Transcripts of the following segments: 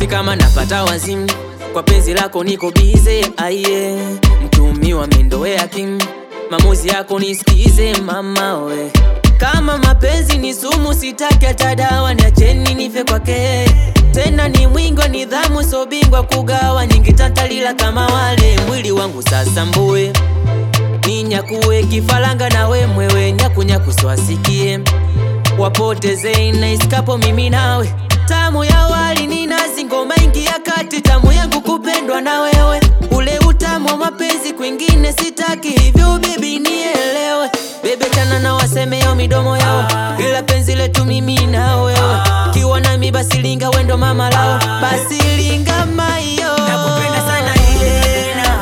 Si kama napata wazimu, kwa penzi lako niko bize. Aye, mtumiwa mendoea king, maamuzi yako nisikize mama we. Kama mapenzi ni sumu sitaki hata dawa, niacheni nife kwake. Tena ni mwingo nidhamu so bingwa kugawa, nyingi tatalila kama wale. Mwili wangu sasa mbue, ninyakuwe kifalanga na we mwewe. Nyakunyaku swasikie, wapoteze inaiskapo mimi nawe. Tamu ya wali ni nazi, ngoma ingia kati. Tamu yangu kupendwa na wewe, ule utamu wa mapenzi kwingine sitaki. Hivyo baby nielewe, bebe chana na waseme yo midomo yao. Ila penzi letu mimi na wewe, kiwa nami basi linga wendo mama lao. Basi linga mayo, nakupenda sana Yena,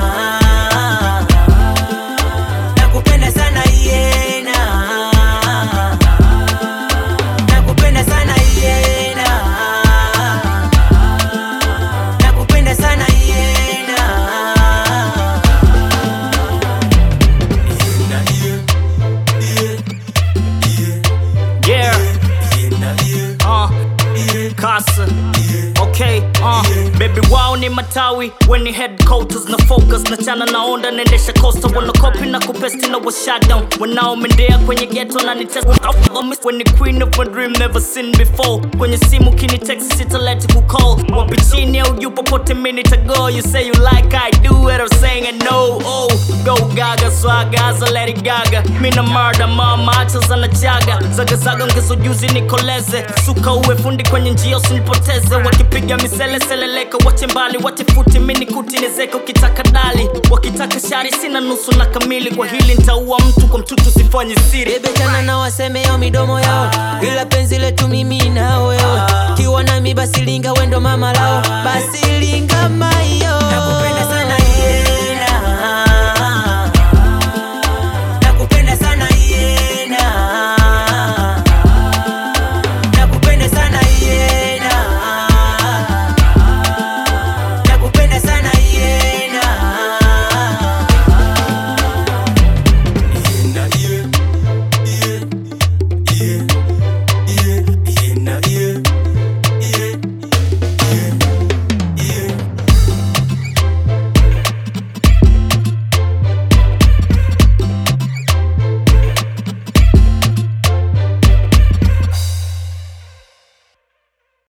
nakupenda sana Yena, nakupenda sana Yena, nakupenda sana Yena. Yeah, Kasa, okay, baby wao ni matawi, when ni headquarters na focus. Na chana na onda nendesha costa, wana copy na kupesti na wa shutdown. Wanao mendea kwenye ghetto na nitest, when ni queen of a dream never seen before. Kwenye simu kini text sita let you call. Wapi chini au yupo pote minute ago. You say you like I do what I'm saying and no. Oh, go gaga swaga za Lady Gaga. Mina murder mama acha za na chaga. Zaga zaga ngezo juzi nikoleze. Suka uwe fundi kwenye njia usinipoteze. Wakipiga misele seleleka wache mbali. Wache futi mini kuti nezeka ukitaka dali. Wakitaka shari sina nusu na kamili. Kwa hili nitaua mtu kwa mtutu sifanyi siri. Bebe chana na waseme yo midomo yao. Ila penzi letu mimi na wewe, kiwa nami basi linga wendo mama lao.